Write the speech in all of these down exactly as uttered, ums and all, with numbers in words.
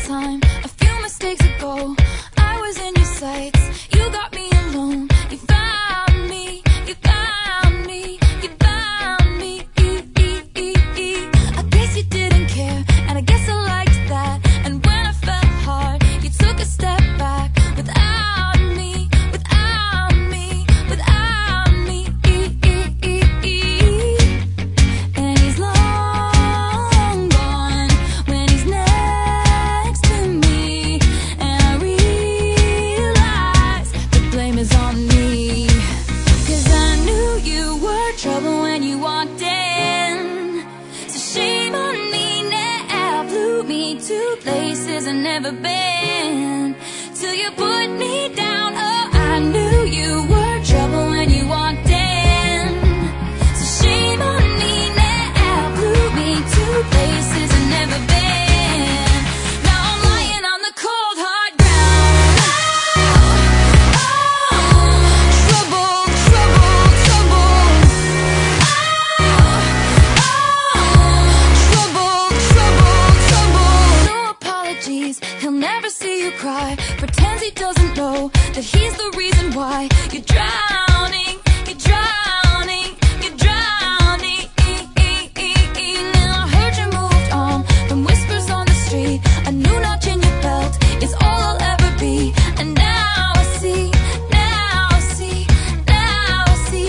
time, a few mistakes ago, I was in your sights. You got me alone. You found me. You found me. You found me. I guess you didn't care, and I guess I liked that. And when I fell hard, you took a step back. Without me, without me, without me. And he's long gone when he's next to me. And I realize the blame is on me. Cause I knew you were trouble when you walked in. So shame on me now. Blew me to places I've never been. Till you put me down. Oh, I knew you were trouble when you walked in. So shame on me now. Blew me to places I've never been. Now I'm lying on the cold hard ground. Oh, trouble, trouble, trouble. Oh, trouble, trouble, trouble. No apologies, he'll never see you cry. Pretends he doesn't know that he's the reason why you're drowning, you're drowning, you're drowning. Now I heard you moved on from whispers on the street. A new notch in your belt is all I'll ever be. And now I see, now I see, now I see.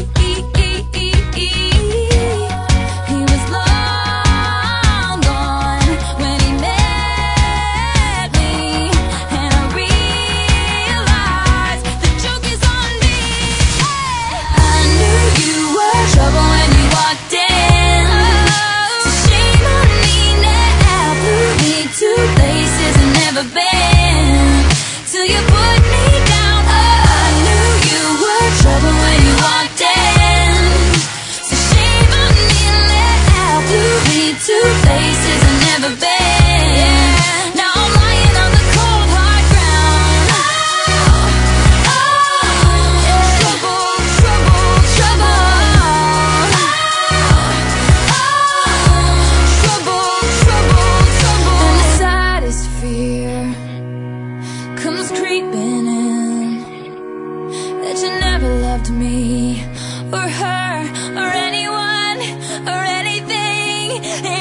He was long gone when he met me. And I realized the joke is on me. I knew you were trouble when you walked in. So shame on me now. Blew me to places I've never been. Till you put me down. Oh, I knew you were trouble when you walked in. So shame on me now. Blew me to places I've never been. Now I'm lying on the cold hard ground. Oh, trouble, trouble, trouble. Trouble, trouble, trouble. And the saddest fear comes creeping in, that you never loved me or her or anyone or anything.